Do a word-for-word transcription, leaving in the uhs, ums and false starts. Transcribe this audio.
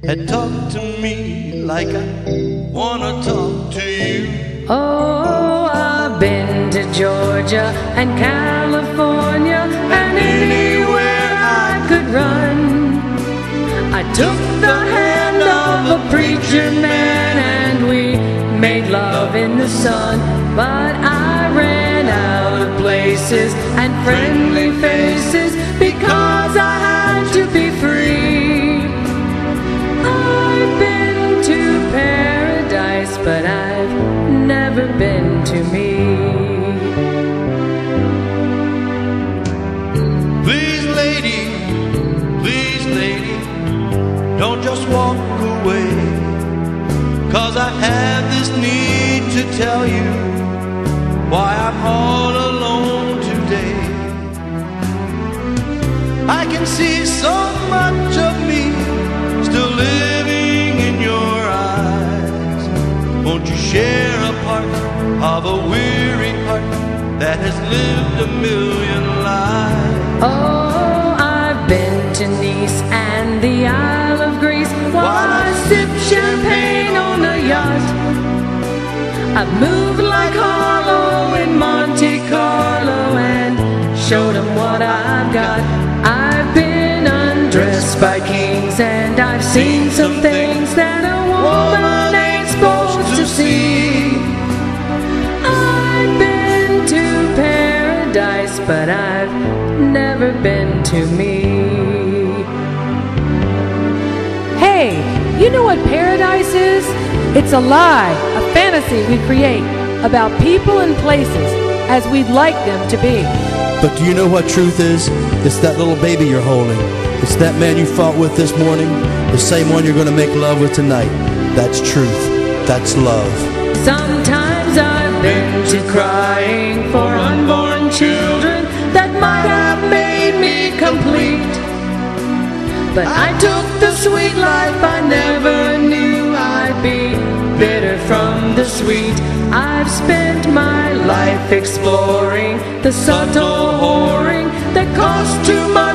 had talked to me like I wanna talk to you. Oh, I've been to Georgia and California and anywhere I could run. I took the hand of a preacher man and we made love in the sun. But I ran out of places and friendly faces because I had to be free. I've been to paradise, but I've never been to me. Please, lady, please, lady, don't just walk away, 'cause I have this need to tell you why I'm all alone today. I can see so much of me still living in your eyes. Won't you share a part of a weary heart that has lived a million lives? Oh, I've been to Nice and the Isle of Greece while I sip champagne on a yacht. I've moved like Harlow in Monte Carlo and showed them what I've got. I've been undressed by kings and I've seen some things that a woman ain't supposed to see. I've been to paradise, but I've never been to me. Hey, you know what paradise is? It's a lie, a fantasy we create about people and places as we'd like them to be. But do you know what truth is? It's that little baby you're holding. It's that man you fought with this morning, the same one you're going to make love with tonight. That's truth. That's love. Sometimes I've been to crying for unborn children that might have made me complete. But I took the sweet life, I never knew I'd be bitter from the sweet. I've spent my life exploring the subtle whoring that costs too much